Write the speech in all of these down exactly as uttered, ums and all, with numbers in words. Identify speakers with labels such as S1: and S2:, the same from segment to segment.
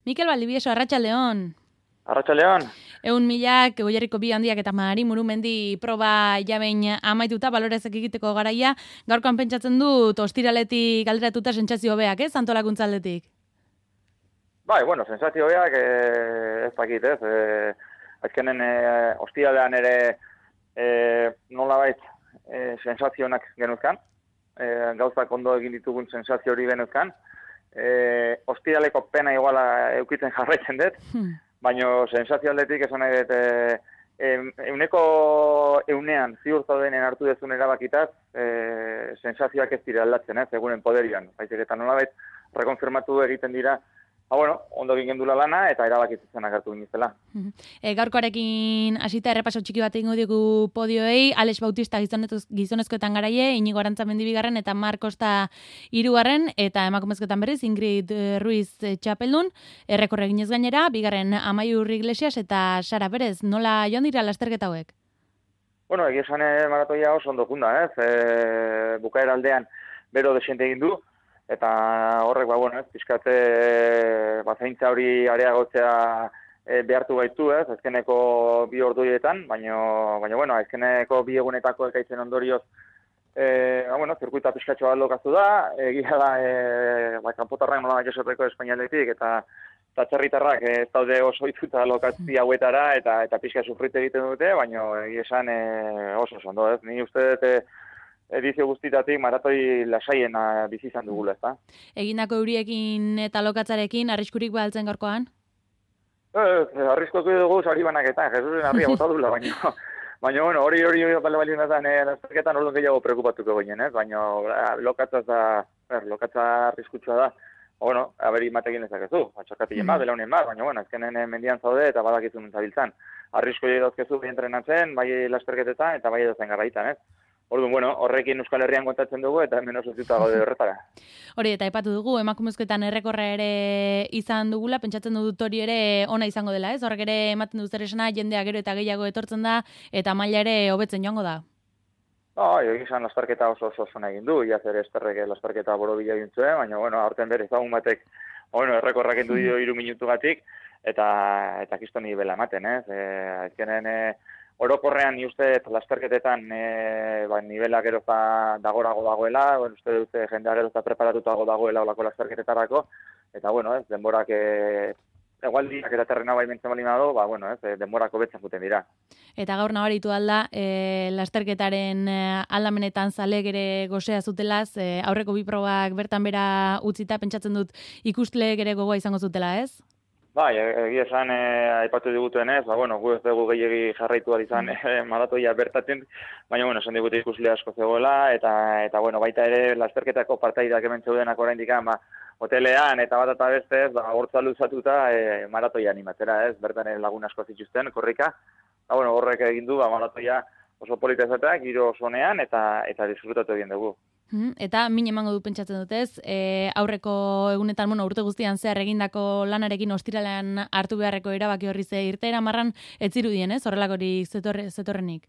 S1: Mikel Valdivieso, Arratsaldeon.
S2: Arratsaldeon.
S1: Eun milak, Goierriko bi handiak eta Mari Murumendi proba jabein amaituta, balorezek egiteko garaia, gaurkoan pentsatzen dut, ostiraletik alderatuta sentsazio hobeak, ez, antolakuntza aldetik?
S2: Bai, bueno, sensazio hobeak, eh, ez dakit, ez, eh, azkenen eh, ostiralean ere eh, nolabait eh, sensazionak genuzkan, eh, gauzak ondo egin ditugun sensazio hori genuzkan, eh, ostiraleko pena iguala eukitzen jarraitzen dut, hmm. baina sensazio aldetik esan nahi dut, eh, euneko eunean ziurta denen hartu dezun erabakitaz, eh, sensazioak ez dira aldatzen, ez, egunen poderian, baizik eta nolabait rekonfirmatu egiten dira. Ha, bueno, ondo egin gendula lana eta erabakitzen agertu ginizela.
S1: E, gaurkoarekin hasita errepaso txiki bat egingo digu podioei, Alex Bautista gizonezkoetan garaie, Inigo Arantzamendi bigarren eta Mark Costa hirugarren eta emakumezkoetan berriz Ingrid Ruiz txapeldun, errekorre eginez gainera, bigarren Amaiur Iglesias eta Sara Perez, nola joan dira lasterketa hauek?
S2: Bueno, egia esan maratoia oso ondo junda, ez? E, bukaera aldean bero desiente egin du, eta horrek, ba, bueno, ez, pixkate, ba, zaintza hori areagotzea e, behartu gaitu, ez, azkeneko bi orduietan, baina, baina, bueno, azkeneko bi egunetako ekaitzen ondorioz, e, ba, bueno, zirkuita pixkatxo bat lokaztu da, egia da, e, ba, kanpotarrak nola jasoteko Espainialdetik, eta eta txerritarrak ez daude oso ituta lokatzi hauetara, eta, eta pixka sufrit egiten dute, baina egia esan e, oso ondo, ez, ni uste dut, edizio guztitatik maratoi lasaien bizi izan dugula, ezta?
S1: Egindako euriekin eta lokatzarekin, arriskurik behaltzen gaurkoan?
S2: Eh, arriskoak dugu sari banaketan, Jesusen arria bota dula, baina, baina, bueno, hori hori bale bali nazan, lasterketan orduan gehiago preokupatuko ginen, ez? Baina, lokatzaz da, er, lokatza arriskutsua da, bueno, aberi matekin ezakezu, atxorkatien bat, belaunen bat, baina, bueno, ezkenen mendian zaude eta badakizun zabiltzan. Arrisko dauzkezu bai entrenatzen, bai lasterketetan eta bai edozen garraitan, ez? Orduan, bueno, horrekin Euskal Herrian kontatzen dugu eta hemen oso ziuta gaude horretara.
S1: Hori, eta aipatu dugu, emakumezkoetan errekorra ere izan dugula, pentsatzen dut hori ere ona izango dela, ez? Horrek ere ematen du zer esana, jendea gero eta gehiago etortzen da, eta maila ere hobetzen joango da.
S2: No, egin izan lastarketa oso oso zona egin du, iaz ere esterreke lastarketa borobila gintzuen, baina, bueno, aurten bere ezagun batek, bueno, errekorrak endu dio iru minutu gatik, eta, eta kistoni bela ematen, ez? E, azkenen, e, orokorrean ni uste lasterketetan e, ba, nivela geroza dagorago dagoela, bueno, uste dute jendea geroza preparatutago dagoela olako lasterketetarako, eta bueno, ez, denborak e, egualdiak eta terrena bai mentzen bali nado, ba, bueno, ez, denborako betzen juten dira.
S1: Eta gaur nabaritu alda, e, lasterketaren e, aldamenetan zalek ere gozea zutelaz, e, aurreko bi probak bertan bera utzita, pentsatzen dut ikustleek ere gogoa izango zutela, ez?
S2: Bai, egia esan, eh, aipatu digutuen ez, ba, bueno, gu ez dugu gehiagi jarraitu izan mm. eh, maratoia bertatzen, baina, bueno, esan digute ikusle asko zegoela, eta, eta bueno, baita ere, lasterketako partaidak hemen zeudenak oraindik, ba, hotelean, eta bat eta beste, ba, hortza luzatuta eh, maratoia animatera, ez, bertan lagun asko zituzten, korrika, ba, bueno, horrek egin du, ba, maratoia oso polita ezatea, giro osonean, eta, eta disfrutatu egin dugu.
S1: Eta min emango du pentsatzen dutez, e, aurreko egunetan, bueno, urte guztian zehar egindako lanarekin ostiralean hartu beharreko erabaki horri ze irteera marran ez zirudien, ez? Horrelakorik zetorre, zetorrenik?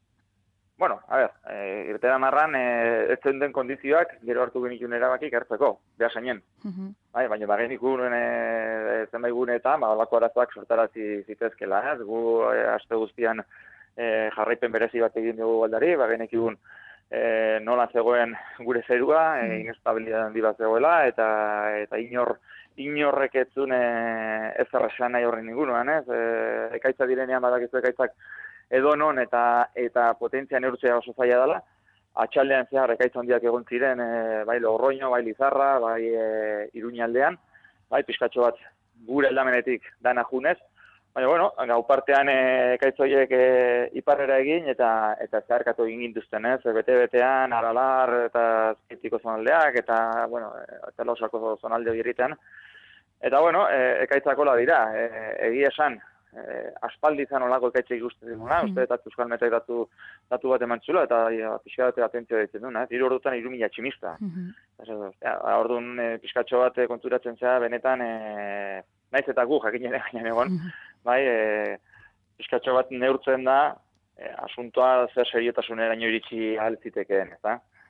S2: Bueno, a ber, e, irteera marran e, ez zen den kondizioak gero hartu genikun erabakik hartzeko, beha sainen. Uh-huh. Bai, baina bagenikun e, zenbait guneetan, ba, olako arazoak sortarazi zitezkela, ez? Gu e, aste guztian e, jarraipen berezi bat egin dugu aldari, bagenikun E, nola zegoen gure zerua, e, inestabilidad handi bat zegoela, eta, eta inor, inorrek etzun e, ez erraxan nahi horren ningunoan, ez? E, ekaitza direnean badakizu ekaitzak edo non eta, eta potentzia neurtzea oso zaila dela. Atxaldean zehar ekaitza handiak egon ziren, e, bai Logroño, bai Lizarra, bai e, Iruñaldean, bai pizkatxo bat gure aldamenetik dana junez. Baina, bueno, gau partean e, ekaitzoiek e, iparrera egin eta eta zeharkatu egin gintuzten, ez? Bete-betean, Aralar eta Azpitiko zonaldeak eta, bueno, eta lausako zonalde birriten. Eta, bueno, e, ekaitzakola dira, e, egia esan, e, aspaldi izan olako ekaitza ikusten duguna, mm. uste eta Euskal Metek datu, datu bat eman txula, eta ja, pixka bat atentzio ditzen duna, ez? Hiru ordutan hiru mila tximista. Mm-hmm. Ja, orduan e, pixkatxo bat konturatzen zea, benetan, e, naiz eta gu jakin ere gainean egon, bai, e, pixkatxo bat neurtzen da, e, asuntoa zer seriotasuneraino iritsi ahal zitekeen, ezta?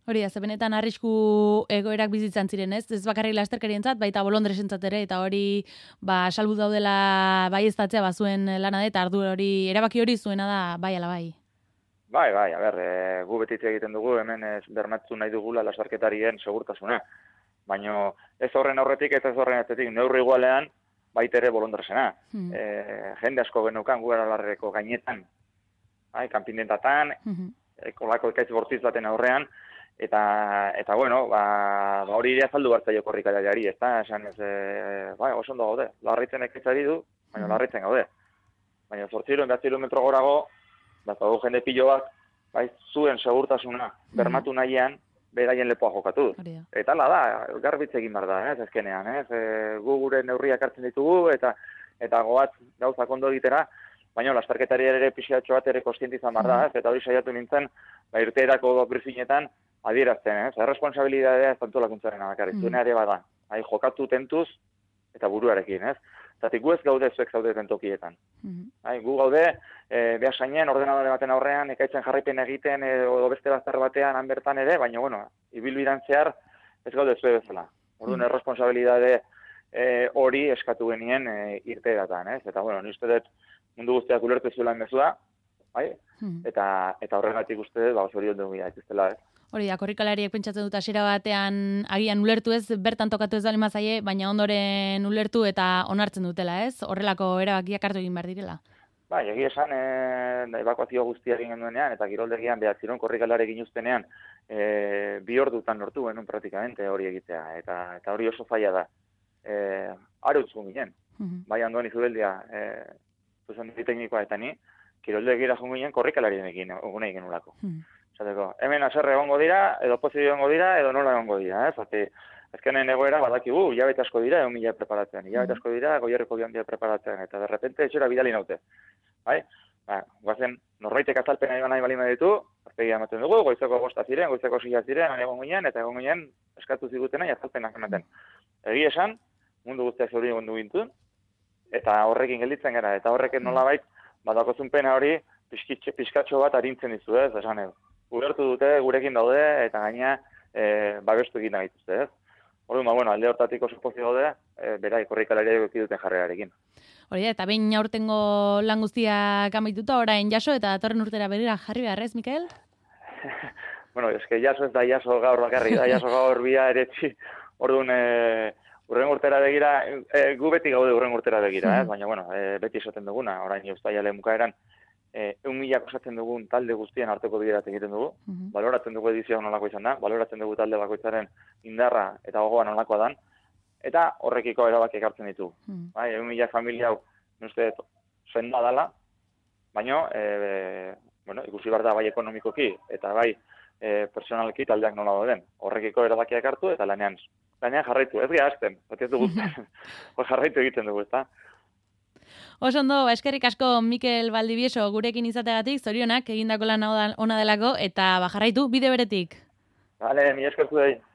S1: Hori da, ze benetan arrisku egoerak bizitzan ziren, ez? Ez bakarrik lasterkarientzat, baita bolondresentzat ere, eta hori, ba, salbu daudela bai eztatzea bazuen lana da, eta ardu hori, erabaki hori zuena da, bai ala bai.
S2: Bai, bai, a ber, e, gu betitze egiten dugu, hemen ez bermatzu nahi dugula lasarketarien segurtasuna. Baina ez horren aurretik eta ez horren atzetik neurri igualean, baita ere bolondresena. Hmm. E, jende asko geneukan gu eralarreko gainetan, bai, kanpindentatan, hmm. e, kolako ekaitz bortitz baten aurrean, Eta, eta bueno, ba, ba hori ere azaldu bartzaio korrikalariari, ez da, esan ez, e, bai, oso ondo gaude, larritzen ekaitzari du, baina larritzen gaude. Baina zortziron, behatziron metro gorago, bat hau jende pilo bat, bai, zuen segurtasuna, bermatu nahian, beraien lepoa jokatu. Eta ala da, garbitze egin behar da, ez, ezkenean, ez, e, gu gure neurriak hartzen ditugu, eta eta goat gauzak ondo egitera, baina lastarketari ere pixatxo bat ere kostientizan behar da, ez, eta hori saiatu nintzen, ba, irteerako brifinetan, adierazten, ez? Erresponsabilidadea ez antolakuntzaren abakarri, mm. zuena ere bada. Hai, jokatu tentuz eta buruarekin, ez? Zatik gu ez gaude zuek zaudeten tokietan. Mm. Hai, gu gaude, e, behasainen, ordenadore baten aurrean, ekaitzen jarraipen egiten, edo beste bazter batean, han bertan ere, baina, bueno, ibilbidan zehar, ez gaude zuek bezala. Orduan, mm. erresponsabilidade e, hori eskatu genien e, irteeratan, ez? Eta, bueno, ni uste dut mundu guztiak ulertu zuelan mezua, bai? Mm. Eta, eta horregatik uste dut, ba, hori ondo gira, ez dela, ez?
S1: Hori da, korrikalariek pentsatzen dut hasiera batean agian ulertu ez, bertan tokatu ez dali mazaie, baina ondoren ulertu eta onartzen dutela, ez? Horrelako erabakiak hartu egin behar direla.
S2: Ba, egi esan, e, ebakuazio guztia egin genduenean, eta kiroldegian behatziron korrikalarekin ustenean, e, bi ordutan lortu genuen praktikamente hori egitea, eta, eta hori oso zaila da. E, Arutzu ginen, uh-huh. bai handoan izubeldia, e, zuzen teknikoa eta ni, kiroldegira jungu ginen korrikalarien egin, egin genulako. Uh-huh. Zateko, hemen aserre egongo dira, edo pozizio egongo dira, edo nola egongo dira, ez? Zati, ezkenen egoera badakigu, hilabete asko dira, egun mila preparatzen, hilabete asko dira, goierreko bian bila preparatzen, eta derrepente etxera bidali naute. Bai? Ba, guazen, norbaitek azalpena iban nahi balima ditu, arpegia ematen dugu, goizeko bosta ziren, goizeko sila ziren, egon ginen, eta egon ginen, eskatu zigutena, azalpenak ematen. Egi esan, mundu guztiak zeuri egon dugintun, eta horrekin gelditzen gara, eta horrekin nolabait, badakozun pena hori, pixkatxo bat arintzen dizu, ez, esan edo. Ulertu dute, gurekin daude, eta gaina e, babestu egin nahituzte, ez? Orduan, ba, bueno, alde hortatik oso pozio daude, e, berai, korrikalariak eki duten jarrerarekin.
S1: Hori da, eta behin aurtengo lan guztiak amaituta, orain jaso, eta datorren urtera berira jarri beharrez, Mikel?
S2: Bueno, eske jaso ez da jaso gaur bakarri, da jaso gaur bia eretzi, orduan, e, urren urtera begira, e, gu beti gaude urren urtera begira, ez? Baina, bueno, e, beti esaten duguna, orain Uztailaren bukaeran, egun milak osatzen dugun talde guztien arteko biderat egiten dugu, uh-huh. baloratzen dugu edizioa nolako izan da, baloratzen dugu talde bakoitzaren indarra eta gogoa nolakoa dan, eta horrekiko erabakiak hartzen ditu. Uh-huh. Bai, egun milak familia hau, nuste, senda dala, baina, e, bueno, ikusi behar da bai ekonomikoki, eta bai e, personalki taldeak nola dauden. Horrekiko erabakiak hartu, eta lanean, lanean jarraitu, ez gara hasten, ez dugu, jarraitu egiten dugu, ez da.
S1: Oso ondo, eskerrik asko Mikel Valdivieso gurekin izateagatik, zorionak egindako lan ona delako, eta bajarraitu bide beretik.
S2: Vale, mi eskertu dai.